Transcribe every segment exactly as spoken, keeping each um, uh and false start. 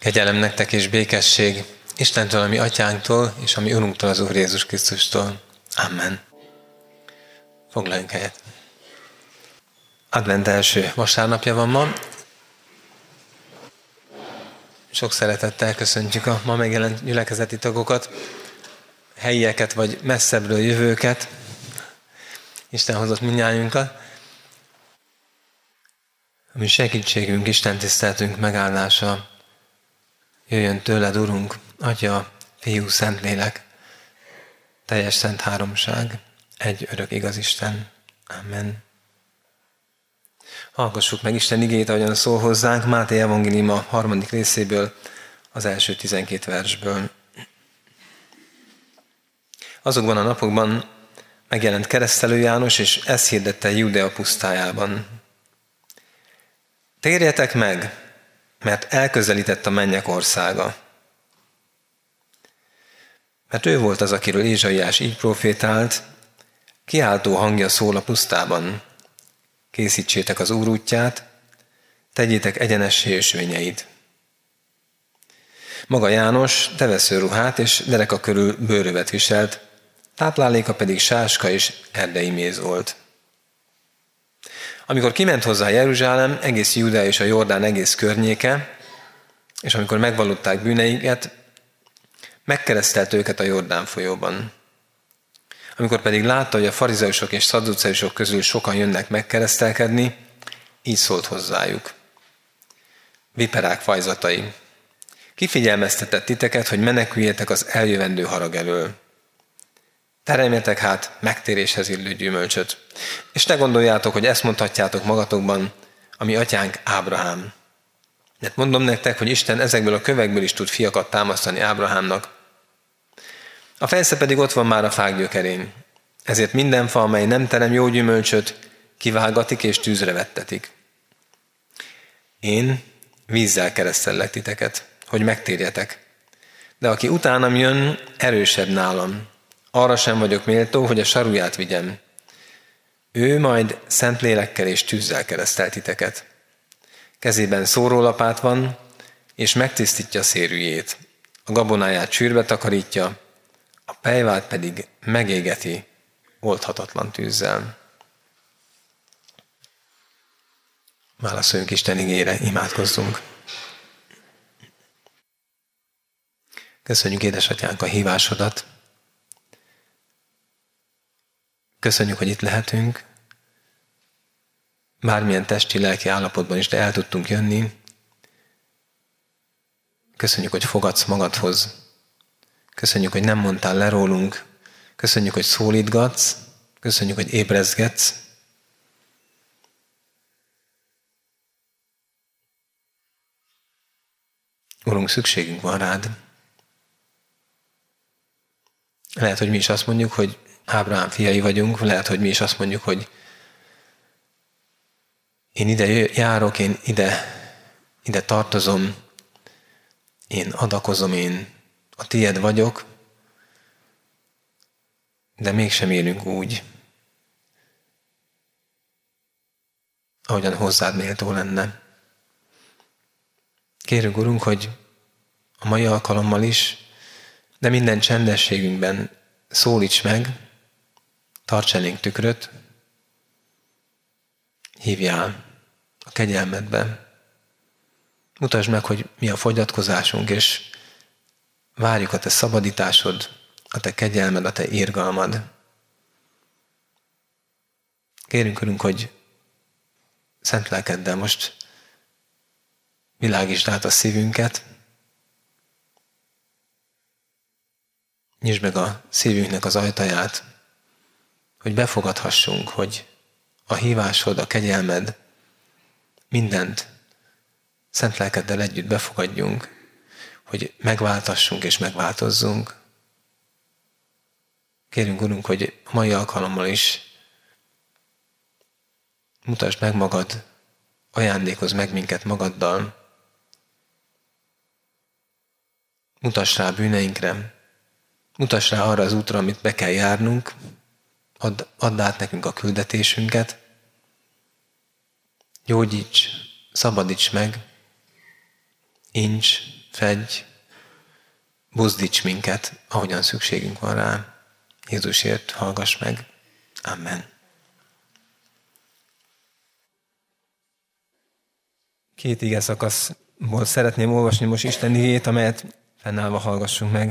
Kegyelem nektek és békesség Istentől, a mi atyánktól, és a mi Urunktól, az Úr Jézus Krisztustól. Amen. Foglaljunk helyet. Advent első vasárnapja van ma. Sok szeretettel köszöntjük a ma megjelent gyülekezeti tagokat, helyieket vagy messzebbről jövőket. Isten hozott mindnyájunkat. A mi segítségünk, Isten tiszteltünk megállása jöjjön tőled, Urunk, Atya, Fiú, Szentlélek, teljes szent háromság, egy örök igaz Isten. Amen. Hallgassuk meg Isten igéjét, ahogyan szól hozzánk, Máté evangélium a harmadik részéből, az első tizenkét versből. Azokban a napokban megjelent Keresztelő János, és ezt hirdette Júdea pusztájában. Térjetek meg, mert elközelített a mennyek országa. Mert ő volt az, akiről Ézsaiás így profétált, kiáltó hangja szól a pusztában. Készítsétek az Úr útját, tegyétek egyenessé ösvényeit. Maga János tevesző ruhát és dereka körül bőrövet viselt, tápláléka pedig sáska és erdei méz volt. Amikor kiment hozzá Jeruzsálem, egész Júdea és a Jordán egész környéke, és amikor megvallották bűneiket, megkeresztelt őket a Jordán folyóban. Amikor pedig látta, hogy a farizeusok és szadduceusok közül sokan jönnek megkeresztelkedni, így szólt hozzájuk. Viperák fajzatai, kifigyelmeztetett titeket, hogy meneküljetek az eljövendő harag elől. Teremjetek hát megtéréshez illő gyümölcsöt, és ne gondoljátok, hogy ezt mondhatjátok magatokban, ami atyánk Ábrahám. Mert mondom nektek, hogy Isten ezekből a kövekből is tud fiakat támasztani Ábrahámnak. A fejsze pedig ott van már a fák gyökerén. Ezért minden fa, amely nem terem jó gyümölcsöt, kivágatik és tűzre vettetik. Én vízzel keresztellek titeket, hogy megtérjetek. De aki utánam jön, erősebb nálam. Arra sem vagyok méltó, hogy a saruját vigyem. Ő majd szent lélekkel és tűzzel keresztel titeket. Kezében szórólapát van, és megtisztítja szérűjét. A gabonáját sűrbe takarítja, a pejvát pedig megégeti oldhatatlan tűzzel. Válaszoljunk Isten igére, imádkozzunk. Köszönjük, édesatyánk, a hívásodat. Köszönjük, hogy itt lehetünk. Bármilyen testi, lelki állapotban is, de el tudtunk jönni. Köszönjük, hogy fogadsz magadhoz. Köszönjük, hogy nem mondtál le rólunk. Köszönjük, hogy szólítgatsz. Köszönjük, hogy ébrezgetsz. Urunk, szükségünk van rád. Lehet, hogy mi is azt mondjuk, hogy Ábrahám fiai vagyunk, lehet, hogy mi is azt mondjuk, hogy én ide járok, én ide, ide tartozom, én adakozom, én a tied vagyok, de mégsem élünk úgy, ahogyan hozzád méltó lenne. Kérünk, Urunk, hogy a mai alkalommal is, de minden csendességünkben szólíts meg, tarts elénk tükröt, hívjál a kegyelmedbe. Mutasd meg, hogy mi a fogyatkozásunk, és várjuk a te szabadításod, a te kegyelmed, a te irgalmad. Kérünk, Urunk, hogy szent lelkeddel most világítsd át a szívünket, nyisd meg a szívünknek az ajtaját, hogy befogadhassunk, hogy a hívásod, a kegyelmed, mindent szent lelkeddel együtt befogadjunk, hogy megváltassunk és megváltozzunk. Kérünk, Urunk, hogy a mai alkalommal is mutasd meg magad, ajándékozz meg minket magaddal, mutass rá bűneinkre, mutass rá arra az útra, amit be kell járnunk, add, add át nekünk a küldetésünket, gyógyíts, szabadíts meg, incs, fedj, buzdíts minket, ahogyan szükségünk van rá. Jézusért hallgass meg. Amen. Két ige szakaszból szeretném olvasni most Isten igéjét, amelyet fennállva hallgassunk meg.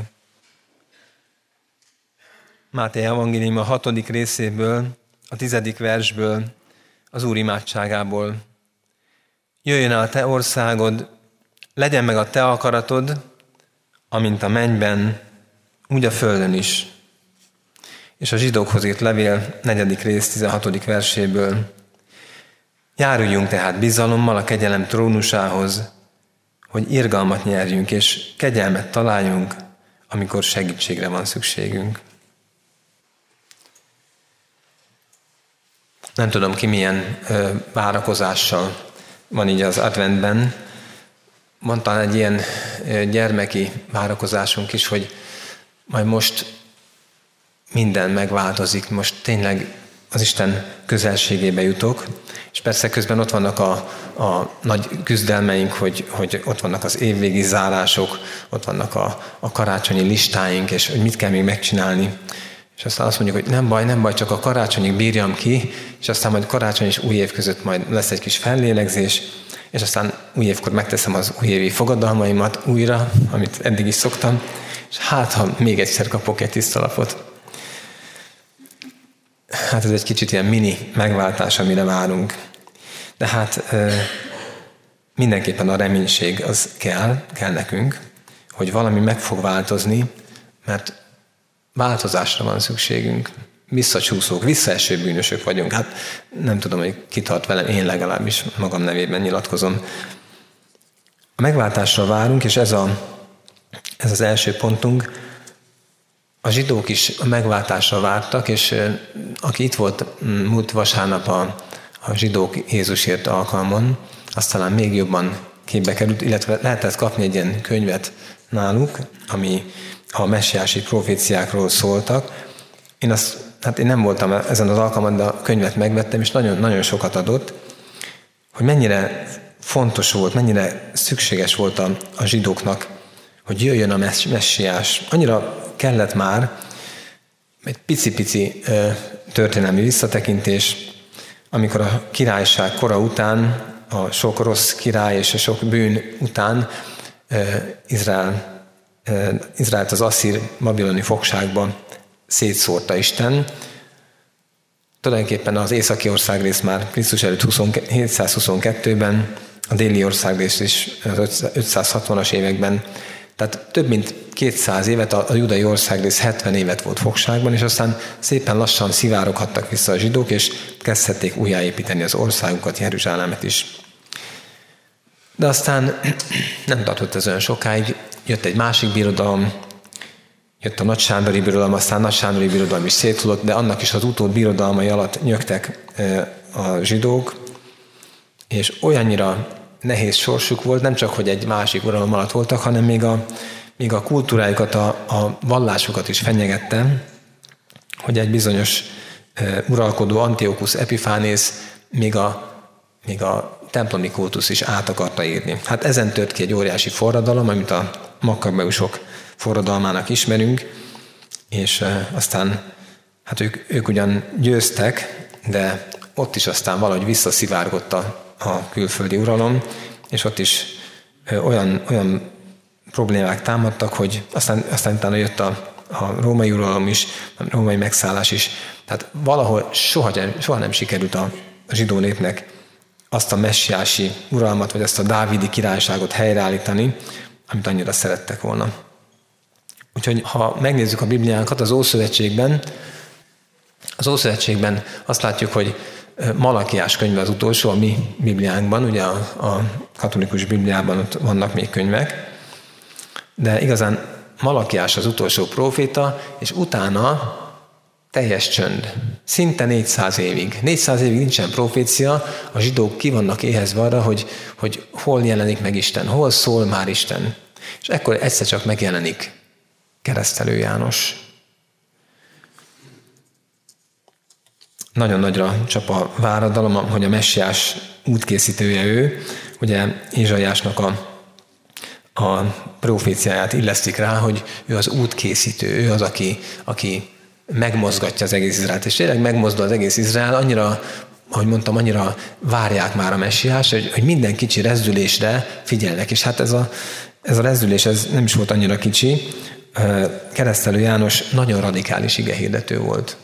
Máté evangélium a hatodik részéből, a tizedik versből, az Úr imádságából. Jöjjön el a te országod, legyen meg a te akaratod, amint a mennyben, úgy a földön is. És a zsidókhoz írt levél negyedik rész tizenhatodik verséből. Járuljunk tehát bizalommal a kegyelem trónusához, hogy irgalmat nyerjünk és kegyelmet találjunk, amikor segítségre van szükségünk. Nem tudom ki milyen ö, várakozással van így az adventben. Van talán egy ilyen ö, gyermeki várakozásunk is, hogy majd most minden megváltozik, most tényleg az Isten közelségébe jutok, és persze közben ott vannak a, a nagy küzdelmeink, hogy, hogy ott vannak az évvégi zárások, ott vannak a, a karácsonyi listáink, és hogy mit kell még megcsinálni. És aztán azt mondjuk, hogy nem baj, nem baj, csak a karácsonyig bírjam ki, és aztán majd karácsony és új év között majd lesz egy kis fellélegzés, és aztán új évkor megteszem az újévi fogadalmaimat újra, amit eddig is szoktam, és hát, ha még egyszer kapok egy tiszta lapot. Hát ez egy kicsit ilyen mini megváltás, amire várunk. De hát mindenképpen a reménység az kell, kell nekünk, hogy valami meg fog változni, mert változásra van szükségünk. Visszacsúszók, visszaeső bűnösök vagyunk. Hát nem tudom, hogy ki tart velem, én legalábbis magam nevében nyilatkozom. A megváltásra várunk, és ez, a, ez az első pontunk. A zsidók is a megváltásra vártak, és aki itt volt múlt vasárnap a, a zsidók Jézusért alkalmon, azt talán még jobban képbe került, illetve lehetett kapni egy ilyen könyvet náluk, ami a messiási proféciákról szóltak. Én, azt, hát én nem voltam ezen az alkalmon, de a könyvet megvettem, és nagyon, nagyon sokat adott, hogy mennyire fontos volt, mennyire szükséges volt a, a zsidóknak, hogy jöjjön a messiás. Annyira kellett már egy pici-pici történelmi visszatekintés, amikor a királyság kora után, a sok rossz király és a sok bűn után Izrael, Izraelt az asszír babiloni fogságba szétszórta Isten. Tulajdonképpen az északi országrész már Krisztus előtt hétszázhuszonkettőben, a déli országrész is az ötszázhatvanas években. Tehát több mint kétszáz évet, a judai országrész hetven évet volt fogságban, és aztán szépen lassan szivároghattak vissza a zsidók, és kezdhették újjáépíteni az országukat, Jeruzsálemet is. De aztán nem tartott ez olyan sokáig, jött egy másik birodalom, jött a Nagy Sándori birodalom, aztán Nagy Sándori birodalom is széthullott, de annak is az utód birodalmai alatt nyögtek a zsidók, és olyannyira nehéz sorsuk volt, nem csak, hogy egy másik uralom alatt voltak, hanem még a, még a kultúrájukat, a, a vallásukat is fenyegette, hogy egy bizonyos e, uralkodó Antiochus Epiphánész még a, még a templomi kultusz is át akarta írni. Hát ezen tört ki egy óriási forradalom, amit a Makkabeusok forradalmának ismerünk, és e, aztán hát ők, ők ugyan győztek, de ott is aztán valahogy visszaszivárgott a a külföldi uralom, és ott is olyan, olyan problémák támadtak, hogy aztán, aztán utána jött a, a római uralom is, a római megszállás is. Tehát valahol soha, soha nem sikerült a, a zsidó népnek azt a messiási uralmat, vagy azt a dávidi királyságot helyreállítani, amit annyira szerettek volna. Úgyhogy ha megnézzük a Bibliánkat az Ószövetségben, az Ószövetségben azt látjuk, hogy Malakiás könyve az utolsó a mi Bibliánkban, ugye a, a katolikus Bibliában ott vannak még könyvek, de igazán Malakiás az utolsó próféta, és utána teljes csönd. Szinte négyszáz évig. négyszáz évig nincsen profécia, a zsidók ki vannak éhezve arra, hogy, hogy hol jelenik meg Isten, hol szól már Isten. És ekkor egyszer csak megjelenik Keresztelő János. Nagyon nagyra csap a váradalom, hogy a messiás útkészítője ő. Ugye Ézsaiásnak a, a proféciáját illesztik rá, hogy ő az útkészítő, ő az, aki, aki megmozgatja az egész Izraelt. És tényleg megmozdul az egész Izrael, annyira, ahogy mondtam, annyira várják már a messiást, hogy, hogy minden kicsi rezdülésre figyelnek. És hát ez a, ez a rezdülés ez nem is volt annyira kicsi. Keresztelő János nagyon radikális igehirdető volt.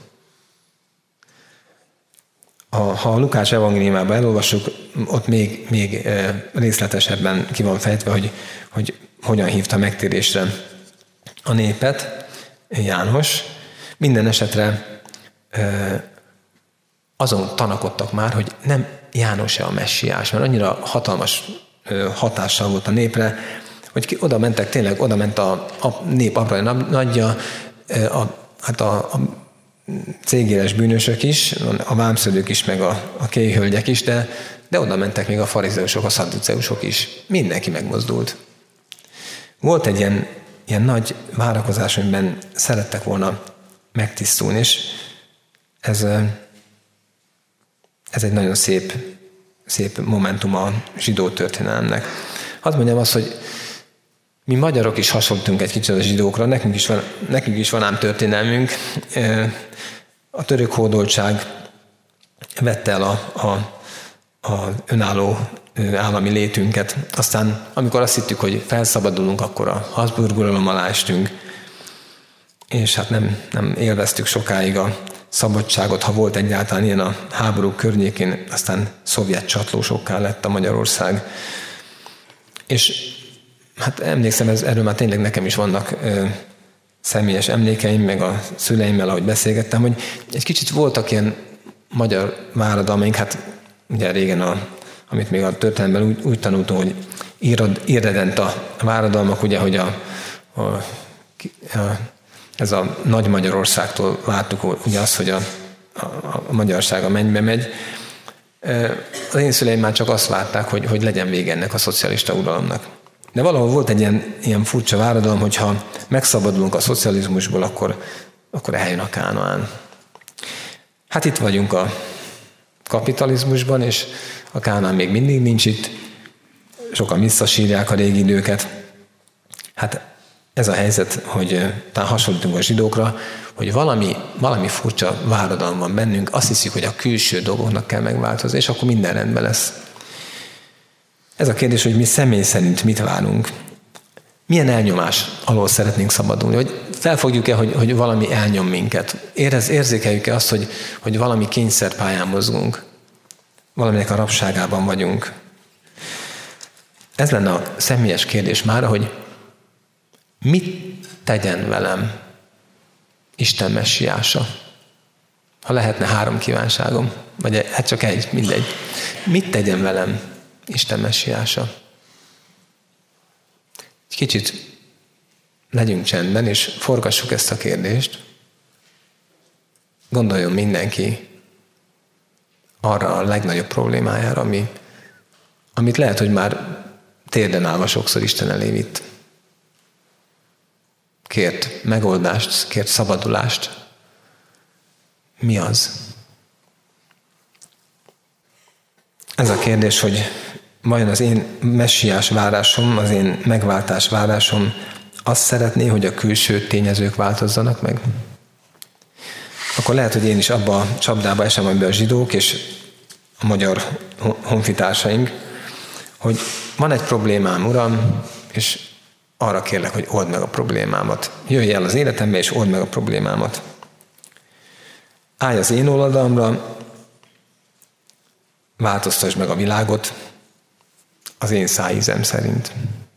A, ha a Lukács evangéliumában elolvassuk, ott még, még részletesebben ki van fejtve, hogy, hogy hogyan hívta megtérésre a népet János. Minden esetre azon tanakodtak már, hogy nem János-e a messiás, mert annyira hatalmas hatással volt a népre, hogy oda mentek, tényleg oda ment a, a nép aprai nagyja, a, hát a, a cégéles bűnösök is, a vámszedők is, meg a, a kéhölgyek is, de, de oda mentek még a farizeusok, a szadduceusok is. Mindenki megmozdult. Volt egy ilyen, ilyen nagy várakozás, amiben szerettek volna megtisztulni, és ez, ez egy nagyon szép, szép momentum a zsidó történelemnek. Hadd mondjam azt, hogy mi magyarok is hasonlítunk egy kicsit a zsidókra, nekünk is van, nekünk is van ám történelmünk. A török hódoltság vette el a, a, a önálló állami létünket. Aztán, amikor azt hittük, hogy felszabadulunk, akkor a Habsburg uralom alá estünk, és hát nem, nem élveztük sokáig a szabadságot, ha volt egyáltalán ilyen a háború környékén, aztán szovjet csatlósokká lett a Magyarország. És hát emlékszem, ez, erről már tényleg nekem is vannak ö, személyes emlékeim, meg a szüleimmel, ahogy beszélgettem, hogy egy kicsit voltak ilyen magyar váradalmaink, hát ugye régen, a, amit még a történelemben úgy, úgy tanultunk, hogy irredent a váradalmak, ugye, hogy a, a, a, ez a nagy Magyarországtól vártuk ugye azt, hogy a, a, a magyarság a mennybe megy. Az én szüleim már csak azt várták, hogy, hogy legyen vége ennek a szocialista uralomnak. De valahol volt egy ilyen, ilyen furcsa váradalom, hogyha megszabadulunk a szocializmusból, akkor, akkor eljön a Kánaán. Hát itt vagyunk a kapitalizmusban, és a Kánaán még mindig nincs itt. Sokan visszasírják a régi időket. Hát ez a helyzet, hogy talán hasonlítunk a zsidókra, hogy valami, valami furcsa váradalom van bennünk, azt hiszük, hogy a külső dolgoknak kell megváltozni, és akkor minden rendben lesz. Ez a kérdés, hogy mi személy szerint mit várunk. Milyen elnyomás alól szeretnénk szabadulni? Hogy felfogjuk-e, hogy, hogy valami elnyom minket? Érez, érzékeljük-e azt, hogy, hogy valami kényszerpályán mozgunk? Valaminek a rabságában vagyunk? Ez lenne a személyes kérdés már, hogy mit tegyen velem Isten messiása? Ha lehetne három kívánságom, vagy hát csak egy, mindegy. Mit tegyen velem Isten messiása? Egy kicsit legyünk csendben, és forgassuk ezt a kérdést. Gondoljon mindenki arra a legnagyobb problémájára, ami, amit lehet, hogy már térden állva sokszor Isten elé vitt. Kért megoldást, kért szabadulást. Mi az? Ez a kérdés, hogy vajon az én messiás várásom, az én megváltás várásom azt szeretné, hogy a külső tényezők változzanak meg? Akkor lehet, hogy én is abba a csapdába esem, amiben a zsidók és a magyar honfitársaink, hogy van egy problémám, Uram, és arra kérlek, hogy old meg a problémámat. Jöjj el az életembe, és old meg a problémámat. Állj az én oldalamra, változtasd meg a világot az én szájízem szerint.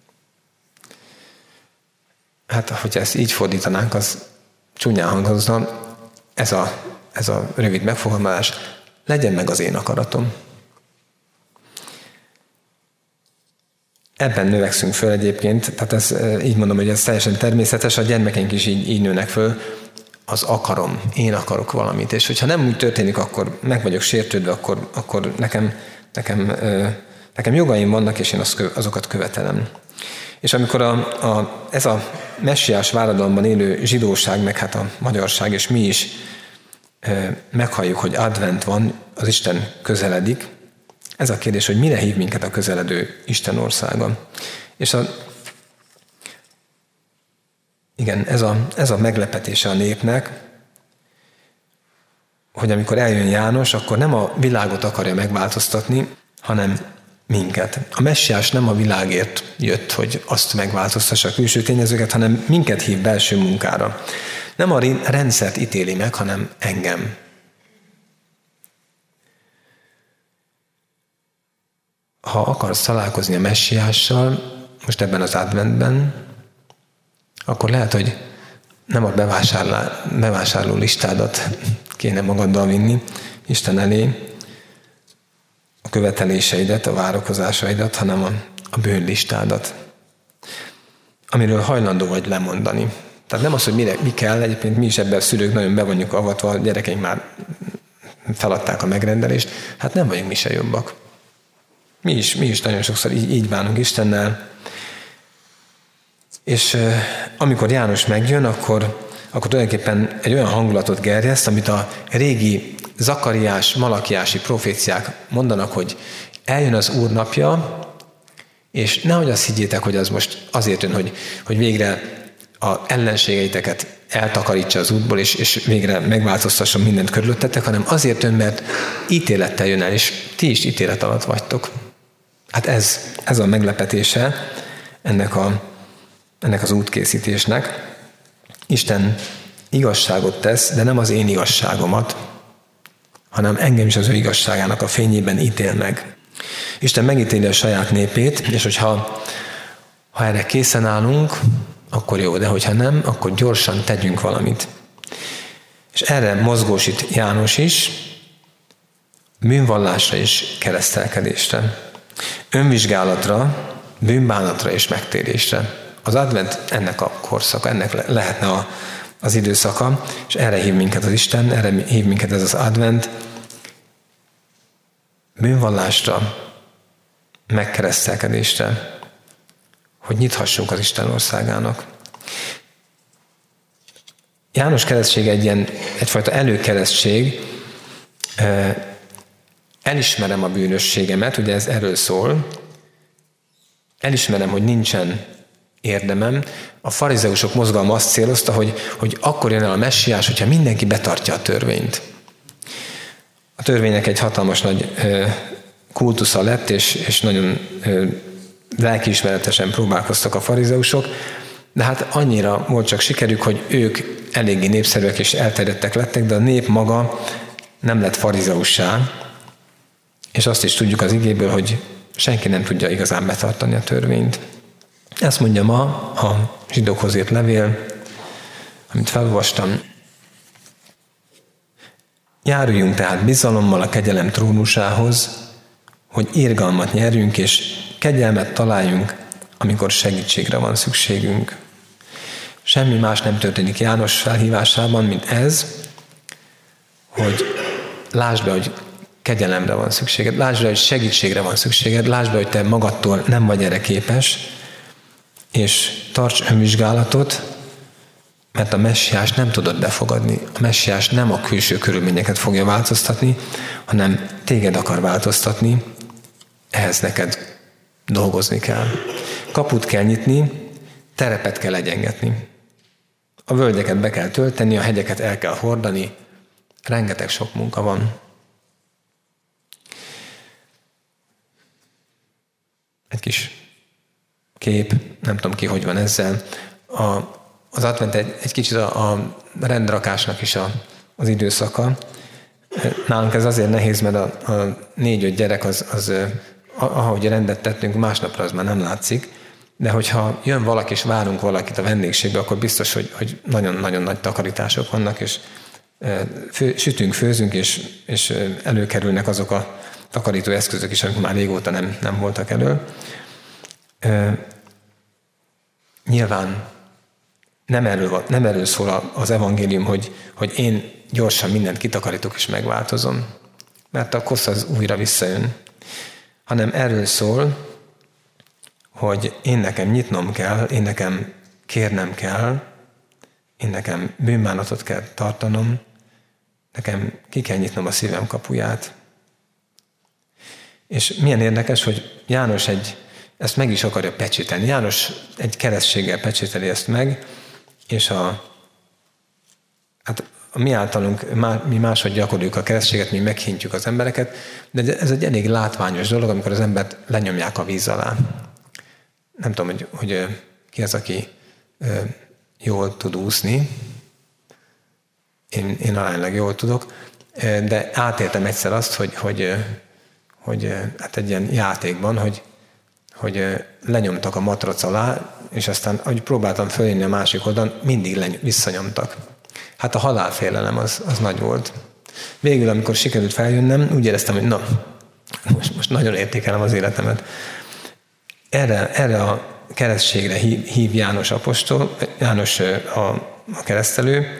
Hát, hogyha ezt így fordítanánk, az csúnyán hangozna. Ez a, ez a rövid megfogalmazás, legyen meg az én akaratom. Ebben növekszünk föl egyébként, tehát ez, így mondom, hogy ez teljesen természetes, a gyermekeink is így, így nőnek föl, az akarom, én akarok valamit, és hogyha nem úgy történik, akkor meg vagyok sértődve, akkor, akkor nekem, nekem, nekem jogaim vannak, és én azokat követelem. És amikor a, a, ez a messiás váradalomban élő zsidóság, meg hát a magyarság, és mi is meghalljuk, hogy advent van, az Isten közeledik, ez a kérdés, hogy mire hív minket a közeledő Isten országa. És a Igen, ez a, ez a meglepetése a népnek, hogy amikor eljön János, akkor nem a világot akarja megváltoztatni, hanem minket. A messiás nem a világért jött, hogy azt megváltoztassa a külső tényezőket, hanem minket hív belső munkára. Nem a rendszert ítéli meg, hanem engem. Ha akarsz találkozni a messiással, most ebben az adventben, akkor lehet, hogy nem a bevásárló, bevásárló listádat kéne magaddal vinni Isten elé, a követeléseidet, a várakozásaidat, hanem a, a bűnlistádat, amiről hajlandó vagy lemondani. Tehát nem az, hogy mire, mi kell, egyébként mi is ebben a szülők nagyon be vagyunk avatva, a gyerekeink már feladták a megrendelést, hát nem vagyunk mi se jobbak. Mi is, mi is nagyon sokszor így, így bánunk Istennel, és euh, amikor János megjön, akkor, akkor tulajdonképpen egy olyan hangulatot gerjeszt, amit a régi Zakariás, Malakiási proféciák mondanak, hogy eljön az Úr napja, és nehogy azt higgyétek, hogy az most azért jön, hogy, hogy végre a ellenségeiteket eltakarítsa az útból, és, és végre megváltoztasson mindent körülöttetek, hanem azért jön, mert ítélettel jön el, és ti is ítélet alatt vagytok. Hát ez, ez a meglepetése ennek, a, ennek az útkészítésnek. Isten igazságot tesz, de nem az én igazságomat, hanem engem is az ő igazságának a fényében ítél meg. Isten megítéli a saját népét, és hogyha ha erre készen állunk, akkor jó, de hogyha nem, akkor gyorsan tegyünk valamit. És erre mozgósít János is, bűnvallásra és keresztelkedésre, önvizsgálatra, bűnbánatra és megtérésre. Az advent ennek a korszaka, ennek lehetne a, az időszaka, és erre hív minket az Isten, erre hív minket ez az advent, bűnvallásra, megkeresztelkedésre, hogy nyithassunk az Isten országának. János keresztség egy ilyen, egyfajta előkeresztség, elismerem a bűnösségemet, ugye ez erről szól, elismerem, hogy nincsen érdemem. A farizeusok mozgalma azt célozta, hogy, hogy akkor jön el a messiás, hogyha mindenki betartja a törvényt. A törvénynek egy hatalmas nagy kultusza lett, és, és nagyon lelkiismeretesen próbálkoztak a farizeusok, de hát annyira volt csak sikerük, hogy ők eléggé népszerűek és elterjedtek lettek, de a nép maga nem lett farizeussá, és azt is tudjuk az igéből, hogy senki nem tudja igazán betartani a törvényt. Ezt mondja ma a zsidókhoz írt levél, amit felolvastam. Járuljunk tehát bizalommal a kegyelem trónusához, hogy irgalmat nyerjünk, és kegyelmet találjunk, amikor segítségre van szükségünk. Semmi más nem történik János felhívásában, mint ez, hogy lásd be, hogy kegyelemre van szükséged, lásd be, hogy segítségre van szükséged, lásd be, hogy te magadtól nem vagy erre képes, és tarts önvizsgálatot, mert a messiás nem tudod befogadni. A messiás nem a külső körülményeket fogja változtatni, hanem téged akar változtatni, ehhez neked dolgozni kell. Kaput kell nyitni, terepet kell egyengetni. A völgyeket be kell tölteni, a hegyeket el kell hordani, rengeteg sok munka van. Egy kis kép, nem tudom ki, hogy van ezzel. A, az advent egy, egy kicsit a, a rendrakásnak is a, az időszaka. Nálunk ez azért nehéz, mert a, a négy-öt gyerek, az, az, ahogy rendet tettünk, másnapra az már nem látszik, de hogyha jön valaki és várunk valakit a vendégségbe, akkor biztos, hogy, hogy nagyon-nagyon nagy takarítások vannak, és fő, sütünk, főzünk, és, és előkerülnek azok a takarító eszközök is, amik már régóta nem, nem voltak elő. Nyilván nem erről, nem erről szól az evangélium, hogy, hogy én gyorsan mindent kitakarítok és megváltozom, mert a kosz az újra visszajön, hanem erről szól, hogy én nekem nyitnom kell, én nekem kérnem kell, én nekem bűnbánatot kell tartanom, nekem ki kell nyitnom a szívem kapuját. És milyen érdekes, hogy János egy, ezt meg is akarja pecsételni. János egy keresztséggel pecsételi ezt meg, és a, hát a mi általunk, mi máshogy gyakoroljuk a keresztséget, mi meghintjük az embereket, de ez egy elég látványos dolog, amikor az embert lenyomják a víz alá. Nem tudom, hogy, hogy ki az, aki jól tud úszni. Én, én aránylag jól tudok, de átéltem egyszer azt, hogy, hogy, hogy hát egy ilyen játékban, hogy, hogy lenyomtak a matrac alá, és aztán, ahogy próbáltam fölérni a másik oldalon, mindig leny- visszanyomtak. Hát a halálfélelem az, az nagy volt. Végül, amikor sikerült feljönnem, úgy éreztem, hogy na, most, most nagyon értékelem az életemet. Erre, erre a keresztségre hív, hív János apostol, János a, a keresztelő,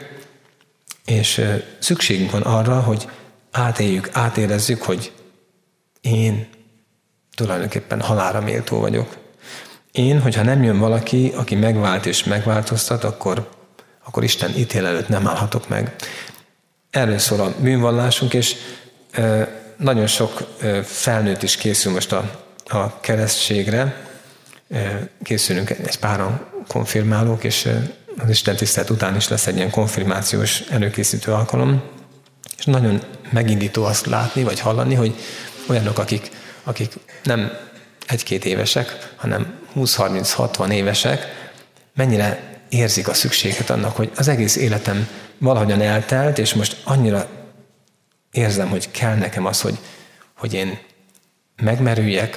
és szükségünk van arra, hogy átéljük, átérezzük, hogy én tulajdonképpen halálra méltó vagyok. Én, hogyha nem jön valaki, aki megvált és megváltoztat, akkor, akkor Isten ítél előtt nem állhatok meg. Erről szól a bűnvallásunk, és nagyon sok felnőtt is készül most a, a keresztségre. Készülünk egy páran konfirmálók, és az Isten tisztelet után is lesz egy ilyen konfirmációs előkészítő alkalom. És nagyon megindító azt látni, vagy hallani, hogy olyanok, akik, akik nem egy-két évesek, hanem húsz-harminc-hatvan évesek, mennyire érzik a szükséget annak, hogy az egész életem valahogyan eltelt, és most annyira érzem, hogy kell nekem az, hogy, hogy én megmerüljek,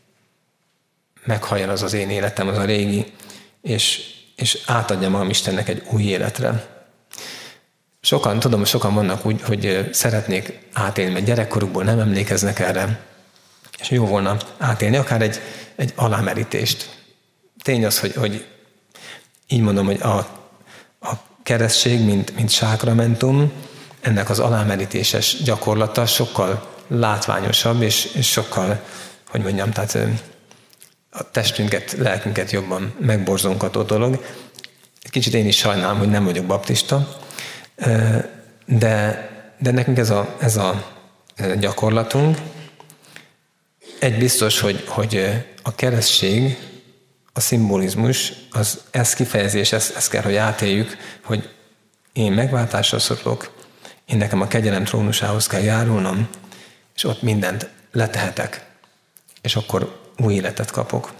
meghalljon az az én életem, az a régi, és, és átadjam magam Istennek egy új életre. Sokan, tudom, sokan vannak úgy, hogy szeretnék átélni, mert gyerekkorukból nem emlékeznek erre, és jó volna átélni akár egy, egy alámerítést. Tény az, hogy, hogy így mondom, hogy a, a keresztség, mint, mint sákramentum, ennek az alámerítéses gyakorlata sokkal látványosabb, és, és sokkal, hogy mondjam, tehát a testünket, lelkünket jobban megborzongató dolog. Kicsit én is sajnálom, hogy nem vagyok baptista, de, de nekünk ez a, ez a gyakorlatunk. Egy biztos, hogy, hogy a keresztség, a szimbolizmus, az ez kifejezés, ezt, ezt kell, hogy átéljük, hogy én megváltásra szorulok, én nekem a kegyelem trónusához kell járulnom, és ott mindent letehetek, és akkor új életet kapok.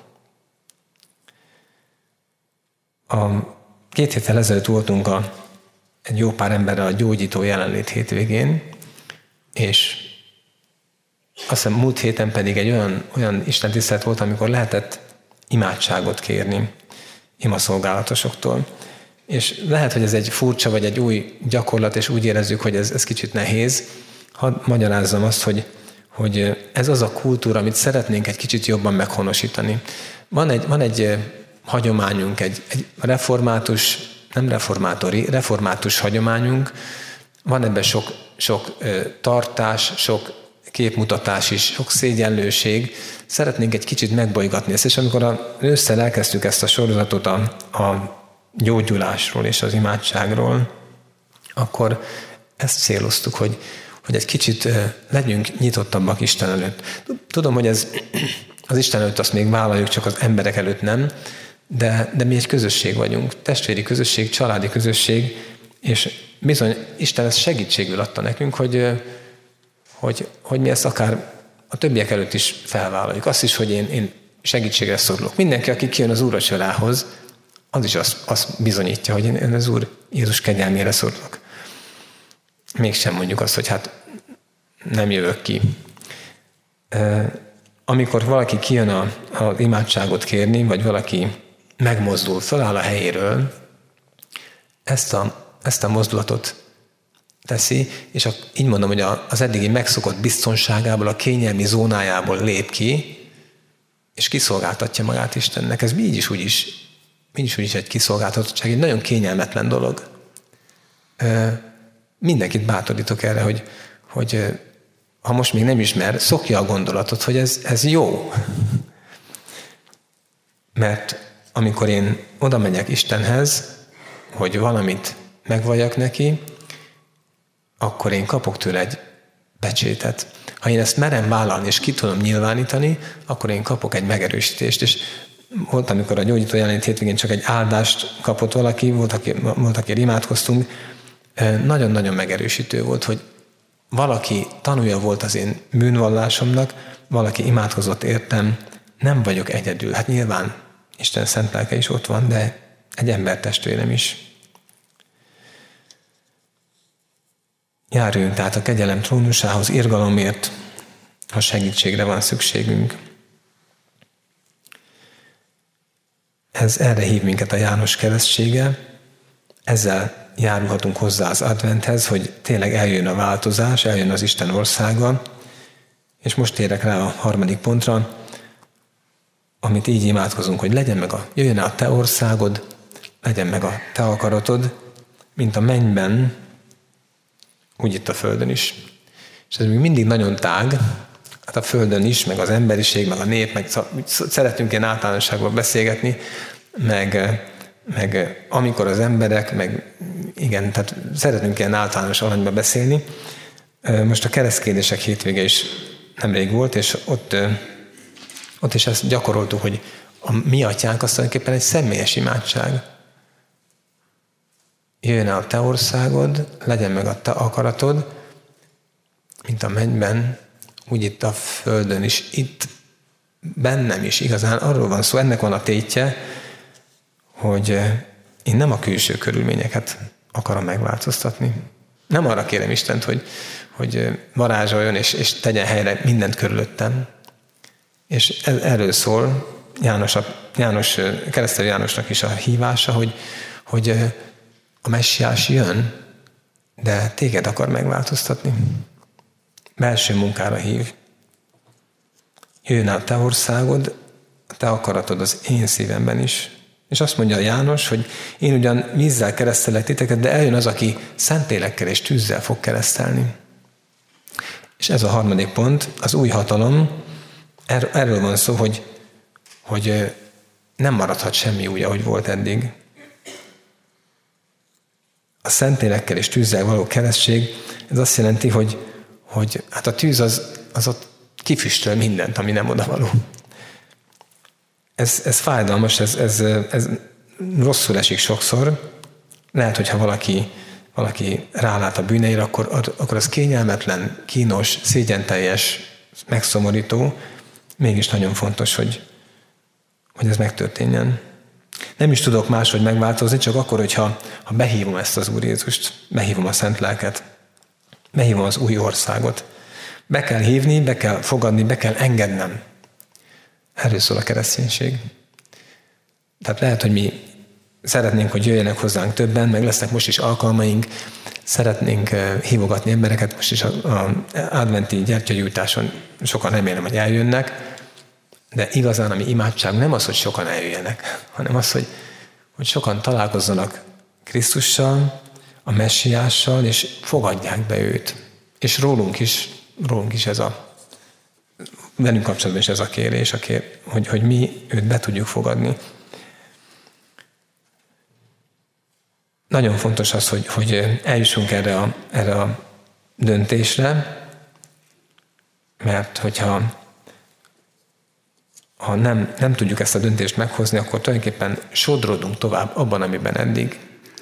A két héttel ezelőtt voltunk a, egy jó pár emberrel a gyógyító jelenlét hétvégén, és azt hiszem múlt héten pedig egy olyan, olyan istentisztelet volt, amikor lehetett imádságot kérni imaszolgálatosoktól. És lehet, hogy ez egy furcsa, vagy egy új gyakorlat, és úgy érezzük, hogy ez, ez kicsit nehéz. Hadd magyarázzam azt, hogy, hogy ez az a kultúra, amit szeretnénk egy kicsit jobban meghonosítani. Van egy, van egy hagyományunk, egy, egy református, nem reformátori, református hagyományunk. Van ebben sok, sok tartás, sok képmutatás is, sok szégyenlőség. Szeretnénk egy kicsit megbolygatni ezt, és amikor ősszel elkezdtük ezt a sorozatot a, a gyógyulásról és az imádságról, akkor ezt céloztuk, hogy, hogy egy kicsit legyünk nyitottabbak Isten előtt. Tudom, hogy ez az Isten előtt azt még vállaljuk, csak az emberek előtt nem, de, de mi egy közösség vagyunk, testvéri közösség, családi közösség, és bizony Isten ezt segítségül adta nekünk, hogy, hogy, hogy mi ezt akár a többiek előtt is felvállaljuk. Azt is, hogy én, én segítségre szorulok. Mindenki, aki kijön az úrvacsorához, az is azt, azt bizonyítja, hogy én az Úr Jézus kegyelmére szorulok. Mégsem mondjuk azt, hogy hát nem jövök ki. Amikor valaki kijön a, a imádságot kérni, vagy valaki megmozdul, föláll a helyéről, ezt a, ezt a mozdulatot teszi, és a, így mondom, hogy a, az eddigi megszokott biztonságából, a kényelmi zónájából lép ki, és kiszolgáltatja magát Istennek. Ez így is úgy is, így is, úgy is egy kiszolgáltatottság, egy nagyon kényelmetlen dolog. Mindenkit bátorítok erre, hogy, hogy ha most még nem ismer, szokja a gondolatot, hogy ez, ez jó. Mert amikor én oda megyek Istenhez, hogy valamit megvalljak neki, akkor én kapok tőle egy pecsétet. Ha én ezt merem vállalni, és ki tudom nyilvánítani, akkor én kapok egy megerősítést. És volt, amikor a gyógyító jelenlét hétvégén csak egy áldást kapott valaki, volt, aki, volt akire imádkoztunk, nagyon-nagyon megerősítő volt, hogy valaki tanúja volt az én bűnvallásomnak, valaki imádkozott értem, nem vagyok egyedül. Hát nyilván Isten szent lelke is ott van, de egy embertestvérem is. Járuljunk tehát a kegyelem trónusához irgalomért, ha segítségre van szükségünk. Ez erre hív minket a János keresztsége, ezzel járulhatunk hozzá az adventhez, hogy tényleg eljön a változás, eljön az Isten országa, és most térek rá a harmadik pontra, amit így imádkozunk, hogy legyen meg a, jöjjön a te országod, legyen meg a te akaratod, mint a mennyben, úgy itt a földön is. És ez még mindig nagyon tág, hát a földön is, meg az emberiség, meg a nép, meg szeretünk ilyen általánosságban beszélgetni, meg, meg amikor az emberek, meg igen, tehát szeretünk ilyen általános alanyba beszélni. Most a keresztkérdések hétvége is nemrég volt, és ott, ott is ezt gyakoroltuk, hogy a mi atyánk az tulajdonképpen egy személyes imádság. Jöjjön el a te országod, legyen meg a te akaratod, mint a mennyben, úgy itt a földön is, itt bennem is igazán arról van szó, ennek van a tétje, hogy én nem a külső körülményeket akarom megváltoztatni. Nem arra kérem Istent, hogy, hogy varázsoljon és, és tegyen helyre mindent körülöttem. És ez, erről szól János, János, keresztelő Jánosnak is a hívása, hogy, hogy a messiás jön, de téged akar megváltoztatni. Belső munkára hív. Jöjjön el a te országod, a te akaratod az én szívemben is. És azt mondja János, hogy én ugyan vízzel keresztelek titeket, de eljön az, aki szentélekkel és tűzzel fog keresztelni. És ez a harmadik pont, az új hatalom, er, erről van szó, hogy, hogy nem maradhat semmi úgy, ahogy volt eddig. A szentélekkel és tűzzel való keresztség, ez azt jelenti, hogy, hogy hát a tűz az, az ott kifüstöl mindent, ami nem odavaló. Ez, ez fájdalmas, ez, ez, ez rosszul esik sokszor. Lehet, hogyha valaki, valaki rálát a bűneire, akkor, akkor az kényelmetlen, kínos, szégyenteljes, megszomorító. Mégis nagyon fontos, hogy, hogy ez megtörténjen. Nem is tudok máshogy megváltozni, csak akkor, hogyha ha behívom ezt az Úr Jézust, behívom a Szent Lelket, behívom az új országot. Be kell hívni, be kell fogadni, be kell engednem. Erről szól a kereszténység. Tehát lehet, hogy mi szeretnénk, hogy jöjjenek hozzánk többen, meg lesznek most is alkalmaink, szeretnénk hívogatni embereket, most is az adventi gyertyagyújtáson sokan remélem, hogy eljönnek, de igazán a mi imádság nem az, hogy sokan eljöjjenek, hanem az, hogy, hogy sokan találkozzanak Krisztussal, a messiással, és fogadják be őt. És rólunk is, rólunk is ez a velünk kapcsolatban is ez a kérés, a kér, hogy, hogy mi őt be tudjuk fogadni. Nagyon fontos az, hogy, hogy eljussunk erre a, erre a döntésre, mert hogyha ha nem, nem tudjuk ezt a döntést meghozni, akkor tulajdonképpen sodrodunk tovább abban, amiben eddig.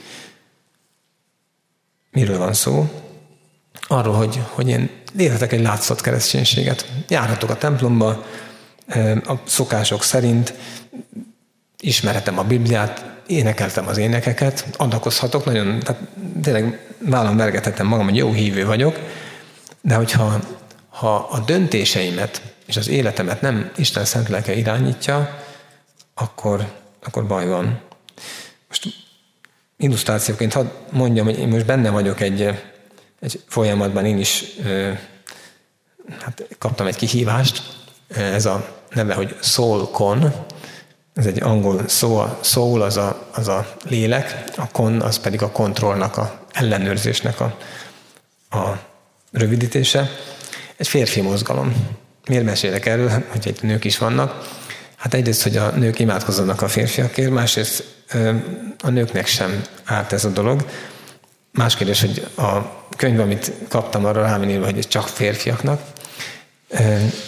Miről van szó? Arról, hogy, hogy én élhetek egy látszott kereszténységet. Járhatok a templomba, a szokások szerint, ismerhetem a Bibliát, énekeltem az énekeket, adakozhatok, nagyon, tehát tényleg vállam vergetettem magam, hogy jó hívő vagyok, de hogyha ha a döntéseimet és az életemet nem Isten szent lelke irányítja, akkor, akkor baj van. Most illusztrációként hadd mondjam, hogy én most benne vagyok egy, egy folyamatban, én is hát kaptam egy kihívást, ez a neve, hogy SoulCon, ez egy angol szó, a soul az a, az a lélek, a con az pedig a kontrollnak, a ellenőrzésnek a, a rövidítése. Egy férfi mozgalom. Miért mesélek erről, hogy itt nők is vannak? Hát egyrészt, hogy a nők imádkozzanak a férfiakért, másrészt a nőknek sem árt ez a dolog. Más kérdés, hogy a könyv, amit kaptam, arra rá van írva, hogy ez csak férfiaknak.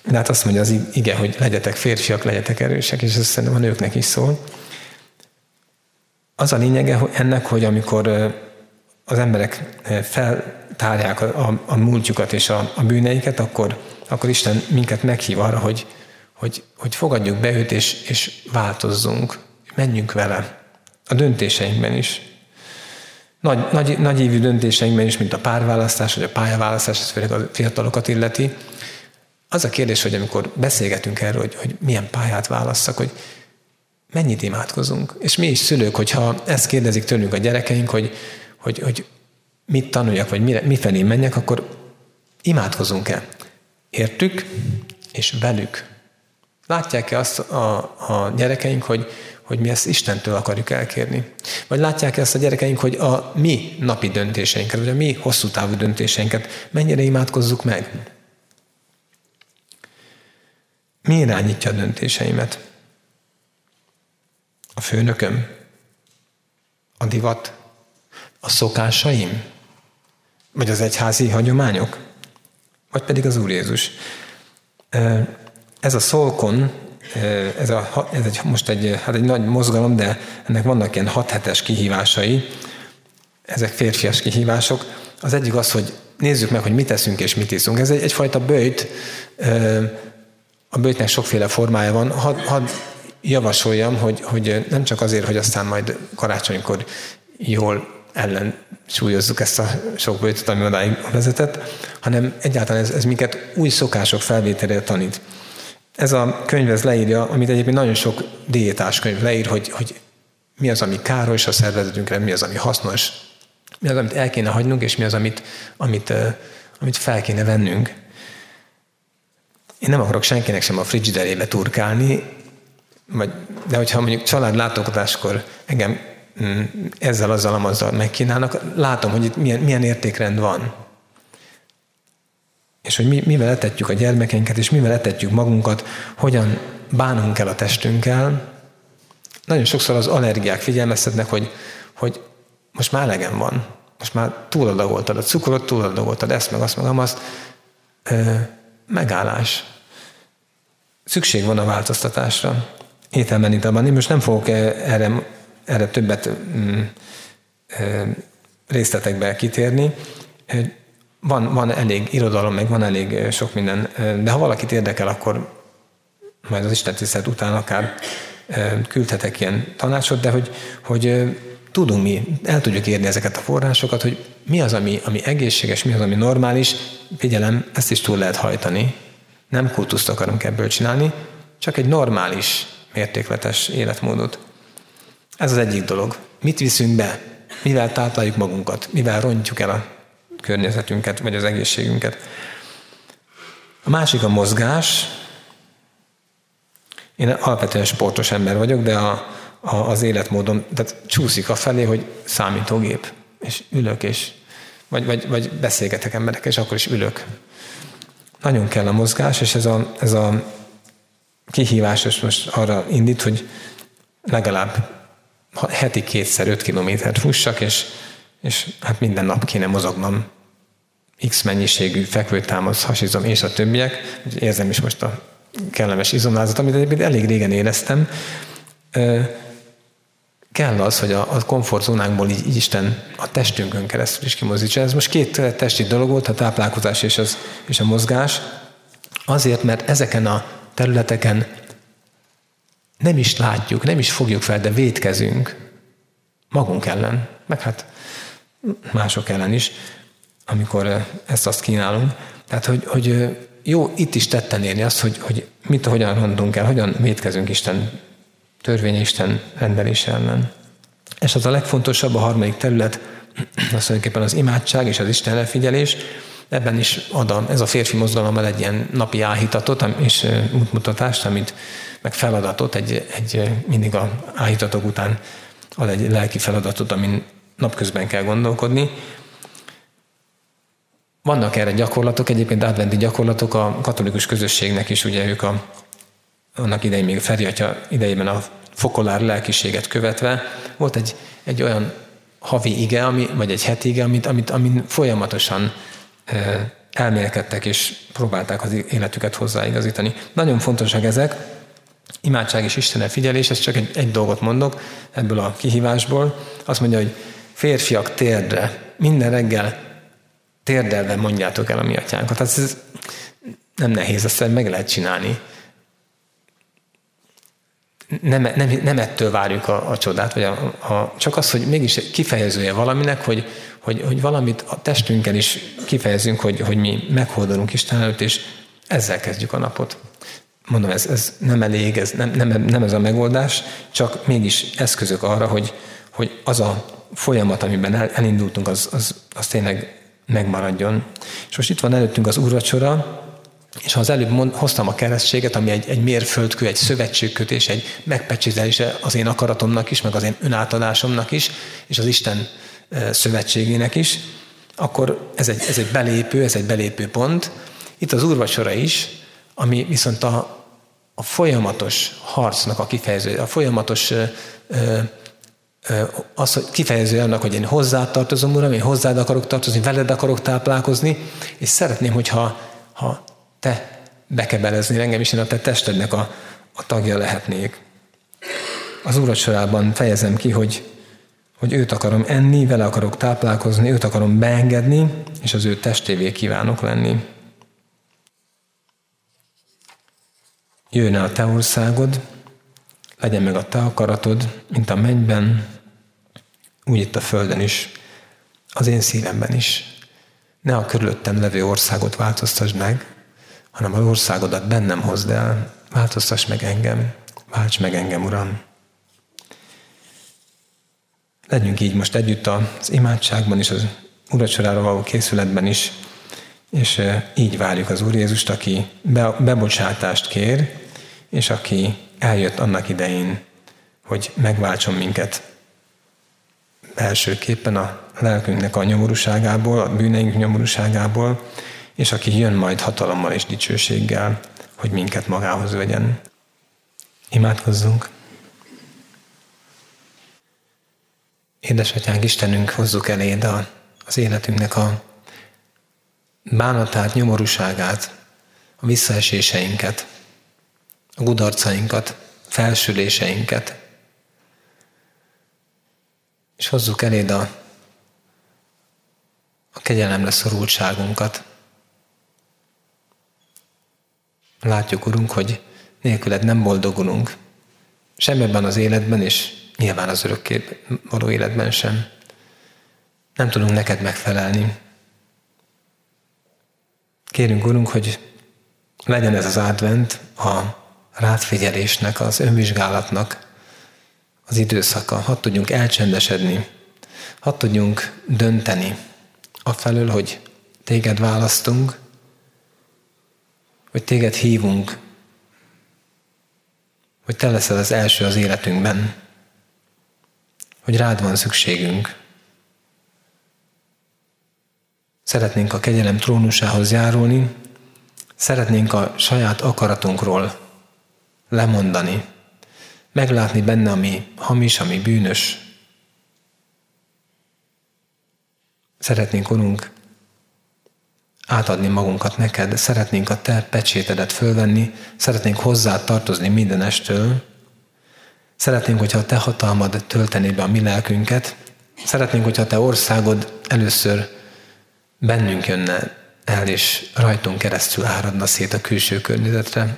De hát azt mondja az ige, hogy legyetek férfiak, legyetek erősek, és ez szerintem a nőknek is szól. Az a lényege ennek, hogy amikor az emberek feltárják a, a, a múltjukat és a, a bűneiket, akkor, akkor Isten minket meghív arra, hogy, hogy, hogy fogadjuk be őt, és, és változzunk, menjünk vele a döntéseinkben is. Nagy, nagy, nagy évű döntéseinkben is, mint a párválasztás, vagy a pályaválasztás, ez főleg a fiatalokat illeti. Az a kérdés, hogy amikor beszélgetünk erről, hogy, hogy milyen pályát válasszak, hogy mennyit imádkozunk. És mi is szülők, hogyha ezt kérdezik tőlünk a gyerekeink, hogy, hogy, hogy mit tanuljak, vagy mire, mifelé menjek, akkor imádkozunk-e? Értük, és velük. Látják-e azt a, a gyerekeink, hogy, hogy mi ezt Istentől akarjuk elkérni? Vagy látják-e azt a gyerekeink, hogy a mi napi döntéseinket, vagy a mi hosszú távú döntéseinket mennyire imádkozzuk meg? Mi irányítja a döntéseimet? A főnököm? A divat? A szokásaim? Vagy az egyházi hagyományok? Vagy pedig az Úr Jézus? Ez a szolkon, ez, a, ez egy, most egy, hát egy nagy mozgalom, de ennek vannak ilyen hat hetes kihívásai. Ezek férfias kihívások. Az egyik az, hogy nézzük meg, hogy mit teszünk és mit iszunk. Ez egy, egyfajta böjt. A böjtnek sokféle formája van. Hadd had javasoljam, hogy, hogy nem csak azért, hogy aztán majd karácsonykor jól ellensúlyozzuk ezt a sok böjtöt, ami odáig vezetett, hanem egyáltalán ez, ez minket új szokások felvételére tanít. Ez a könyv ez leírja, amit egyébként nagyon sok diétás könyv leír, hogy, hogy mi az, ami káros a szervezetünkre, mi az, ami hasznos, mi az, amit el kéne hagynunk, és mi az, amit, amit, amit fel kéne vennünk. Én nem akarok senkinek sem a frigiderébe turkálni, vagy, de hogyha mondjuk család látogatáskor engem ezzel, azzal, amazzal megkínálnak, látom, hogy itt milyen, milyen értékrend van. És hogy mi, mivel etetjük a gyermekeinket, és mivel etetjük magunkat, hogyan bánunk el a testünkkel. Nagyon sokszor az allergiák figyelmeztetnek, hogy, hogy most már elegem van. Most már túladagoltad a cukrot, túladagoltad ezt, meg azt, meg amazt. Ö, megállás. Szükség van a változtatásra. Ételmenítában. Én most nem fogok erre, erre többet mm, ö, részletekbe kitérni. Van, van elég irodalom, meg van elég sok minden, de ha valakit érdekel, akkor majd az istentisztelet után akár küldhetek ilyen tanácsot, de hogy, hogy tudunk mi, el tudjuk érni ezeket a forrásokat, hogy mi az, ami, ami egészséges, mi az, ami normális. Figyelem, ezt is túl lehet hajtani. Nem kultuszt akarunk ebből csinálni, csak egy normális, mértékletes életmódot. Ez az egyik dolog. Mit viszünk be? Mivel tápláljuk magunkat? Mivel rontjuk el a környezetünket, vagy az egészségünket? A másik a mozgás. Én alapvetően sportos ember vagyok, de a, a, az életmódom tehát csúszik afelé, hogy számítógép, és ülök, és vagy, vagy, vagy beszélgetek emberekkel, és akkor is ülök. Nagyon kell a mozgás, és ez a, ez a kihívás és most arra indít, hogy legalább heti kétszer öt kilométert fussak, és, és hát minden nap kéne mozognom. X mennyiségű fekvőtámasz, hasizom és a többiek. Érzem is most a kellemes izomlázat, amit egyébként elég régen éreztem. Kell az, hogy a, a komfortzónánkból így, így Isten a testünkön keresztül is kimozdítsa. Ez most két testi dolog volt, a táplálkozás és, az, és a mozgás. Azért, mert ezeken a területeken nem is látjuk, nem is fogjuk fel, de vétkezünk magunk ellen, meg hát mások ellen is, amikor ezt-azt kínálunk. Tehát, hogy, hogy jó itt is tetten érni azt, hogy, hogy mit, hogyan rondunk el, hogyan vétkezünk Isten törvénye, Isten rendelése ellen. És az a legfontosabb, a harmadik terület, az tulajdonképpen az imádság és az Isten elfigyelés. Ebben is ad a, ez a férfi mozgalommal egy ilyen napi áhítatot és útmutatást, amit meg feladatot, egy, egy, mindig a áhítatok után ad egy lelki feladatot, amin napközben kell gondolkodni. Vannak erre gyakorlatok, egyébként adventi gyakorlatok a katolikus közösségnek is, ugye ők a, annak idején még Feri atya idejében a fokolár lelkiséget követve volt egy, egy olyan havi ige, ami, vagy egy heti ige, amit, amit, amin folyamatosan e, elmélkedtek és próbálták az életüket hozzáigazítani. Nagyon fontosak ezek, imádság és Istennel figyelés, ez csak egy, egy dolgot mondok ebből a kihívásból. Azt mondja, hogy férfiak térdre, minden reggel térdelve mondjátok el a mi atyánkat. Hát ez nem nehéz, ezt meg lehet csinálni. Nem, nem, nem ettől várjuk a, a csodát, vagy a, a, csak az, hogy mégis kifejezője valaminek, hogy, hogy, hogy valamit a testünkkel is kifejezünk, hogy, hogy mi meghódolunk Isten előtt, és ezzel kezdjük a napot. Mondom, ez, ez nem elég, ez nem, nem, nem ez a megoldás, csak mégis eszközök arra, hogy, hogy az a folyamat, amiben el, elindultunk, az, az, az tényleg megmaradjon. És most itt van előttünk az úrvacsora, és ha az előbb mond, hoztam a keresztséget, ami egy, egy mérföldkő, egy szövetségkötés, egy megpecsézelése az én akaratomnak is, meg az én önátadásomnak is, és az Isten szövetségének is, akkor ez egy, ez egy belépő, ez egy belépő pont. Itt az úrvacsora is, ami viszont a, a folyamatos harcnak a kifejező, a folyamatos ö, ö, az, hogy kifejező annak, hogy én hozzád tartozom, Uram, én hozzád akarok tartozni, veled akarok táplálkozni, és szeretném, hogyha ha te bekebeleznél engem is, én a te testednek a, a tagja lehetnék. Az úrvacsorában fejezem ki, hogy, hogy őt akarom enni, vele akarok táplálkozni, őt akarom beengedni, és az ő testévé kívánok lenni. Jöjjön el a te országod, legyen meg a te akaratod, mint a mennyben, úgy itt a földön is, az én szívemben is. Ne a körülöttem levő országot változtasd meg, hanem az országodat bennem hozd el, változtass meg engem, válts meg engem, Uram. Legyünk így most együtt az imádságban is, az úrvacsorára való készületben is, és így várjuk az Úr Jézust, aki bebocsátást kér, és aki eljött annak idején, hogy megváltson minket belsőképpen a lelkünknek a nyomorúságából, a bűneink nyomorúságából, és aki jön majd hatalommal és dicsőséggel, hogy minket magához vegyen. Imádkozzunk! Édesatyánk, Istenünk, hozzuk eléd az életünknek a bánatát, nyomorúságát, a visszaeséseinket, a kudarcainkat, felsüléseinket, és hozzuk eléd a, a kegyelemre szorultságunkat. Látjuk, Urunk, hogy nélküled nem boldogulunk, sem ebben az életben, és nyilván az örökké való életben sem. Nem tudunk neked megfelelni. Kérünk, Urunk, hogy legyen ez az advent a rádfigyelésnek, az önvizsgálatnak az időszaka. Hadd tudjunk elcsendesedni, hadd tudjunk dönteni afelől, hogy téged választunk, hogy téged hívunk, hogy te leszel az első az életünkben, hogy rád van szükségünk. Szeretnénk a kegyelem trónusához járulni, szeretnénk a saját akaratunkról lemondani, meglátni benne, ami hamis, ami bűnös. Szeretnénk, Urunk, átadni magunkat neked, szeretnénk a te pecsétedet fölvenni, szeretnénk hozzád tartozni mindenestől, szeretnénk, hogyha a te hatalmad töltené be a mi lelkünket, szeretnénk, hogyha a te országod először bennünk jönne el, és rajtunk keresztül áradna szét a külső környezetre.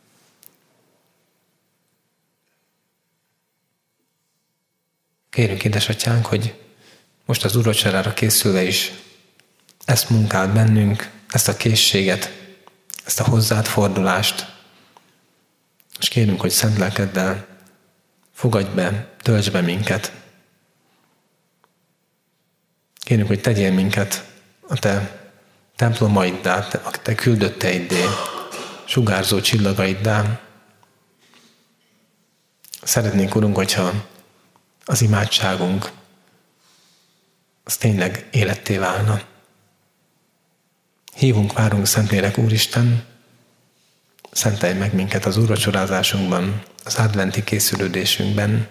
Kérünk, édesatyánk, hogy most az úrvacsorára készülve is ezt munkáld bennünk, ezt a készséget, ezt a hozzád fordulást, és kérünk, hogy szent lelkeddel fogadj be, tölts be minket. Kérünk, hogy tegyél minket a te templomaiddá, a te küldötteiddé, sugárzó csillagaiddá. Szeretnénk, Urunk, hogyha az imádságunk az tényleg életté válna. Hívunk, várunk, Szentlélek Úristen, szentelj meg minket az úrvacsorázásunkban, az adventi készülődésünkben,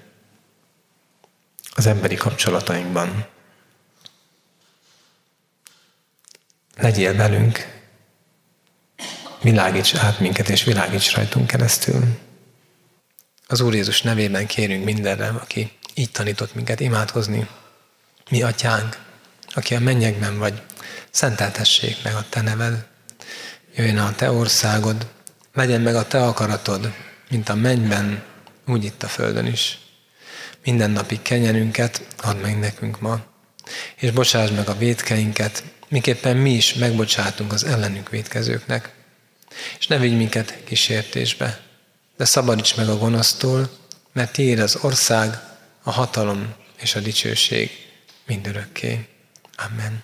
az emberi kapcsolatainkban. legyél velünk, világíts át minket, és világíts rajtunk keresztül. Az Úr Jézus nevében kérünk mindenre, aki így tanított minket imádkozni. Mi atyánk, aki a mennyekben vagy, szenteltessék meg a te neved. Jöjjön a te országod, legyen meg a te akaratod, mint a mennyben, úgy itt a földön is. Mindennapi kenyerünket add meg nekünk ma, és bocsásd meg a vétkeinket, miképpen mi is megbocsátunk az ellenünk vétkezőknek. És ne vigy minket kísértésbe, de szabadíts meg a gonosztól, mert tiéd az ország, a hatalom és a dicsőség mindörökké. Amen.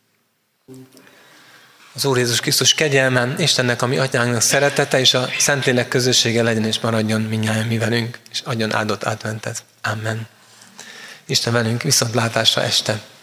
Az Úr Jézus Krisztus kegyelme, Istennek, a mi atyánknak szeretete és a Szentlélek közössége legyen és maradjon mindnyájan mi velünk, és adjon áldott adventet. Amen. Isten velünk, viszontlátásra este.